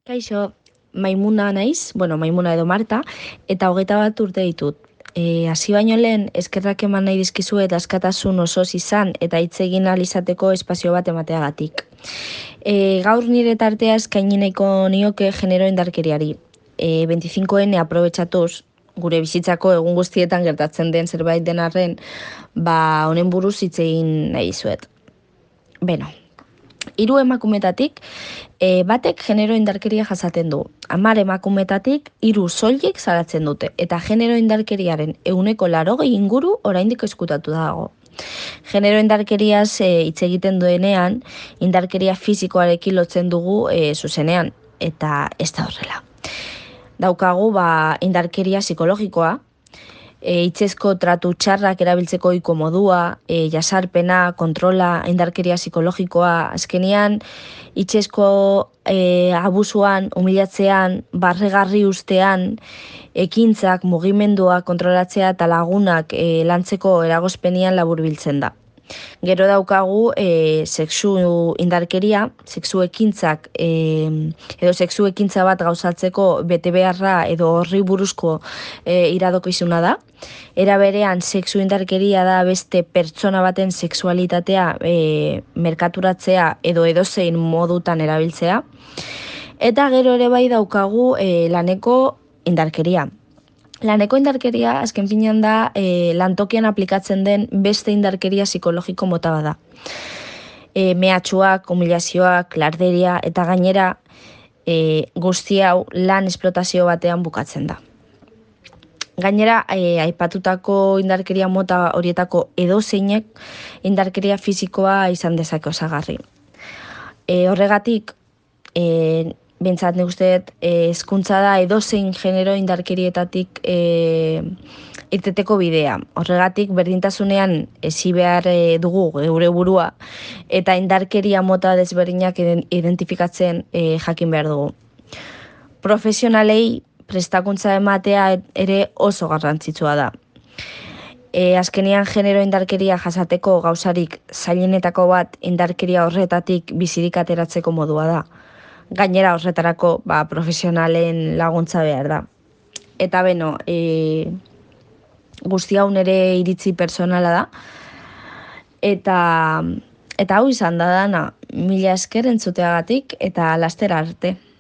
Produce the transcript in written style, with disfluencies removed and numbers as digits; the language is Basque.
Kaixo, Maimuna naiz, Maimuna edo Marta, eta 21 urte ditut. Hasi baino lehen, eskerrak eman nahi dizkizuet askatasun osoz izan eta hitz egin ahal izateko espazio bat emateagatik. Gaur nire tartea eskaini nahiko nioke genero indarkeriari. 25N aprobetxatuz, gure bizitzako egun guztietan gertatzen den zerbait den arren, honen buruz hitz egin nahi dizuet. Beno, 3 emakumetatik, batek genero indarkeria jasaten du. 10 emakumetatik 3 soilik salatzen dute. Eta genero indarkeriaren 80% inguru oraindik eskutatu dago. Genero indarkeriaz hitz egiten duenean, indarkeria fisikoarekin lotzen dugu zuzenean. Eta ez da horrela. Daukagu indarkeria psikologikoa, hitzezko tratu txarrak erabiltzeko ohiko modua, jasarpena, kontrola, indarkeria psikologikoa, azkenean hitzezko abusuan, humilatzean, barregarri ustean, ekintzak, mugimenduak kontrolatzea eta lagunak lantzeko eragozpenian laburbiltzen da. Gero daukagu sexu indarkeria, sexu ekintzak edo sexu ekintza bat gauzatzeko bete beharra edo horri buruzko iradokizuna da. Era berean, sexu indarkeria da beste pertsona baten sexualitatea merkaturatzea edo edozein modutan erabiltzea. Eta gero ere bai daukagu laneko indarkeria. Laneko indarkeria azken finean da lantokian aplikatzen den beste indarkeria psikologiko mota bada. Mehatxuak, humilazioak, larderia eta gainera guzti hau lan esplotazio batean bukatzen da. Gainera, aipatutako indarkeria mota horietako edozeinek indarkeria fisikoa izan dezake osagarri. Horregatik, bintzat nik usteet, hezkuntza da edozein genero indarkerietatik irteteko bidea. Horregatik, berdintasunean hezi behar dugu geure burua eta indarkeria mota desberdinak identifikatzen jakin behar dugu. Profesionalei prestakuntza ematea ere oso garrantzitsua da. Azkenean genero indarkeria jasateko gauzarik zailenetako bat indarkeria horretatik bizirik ateratzeko modua da. Gainera horretarako profesionalen laguntza behar da. Eta beno, guzti hau nire iritzi personala da. Eta hau izan da dana, mila esker entzuteagatik eta lastera arte.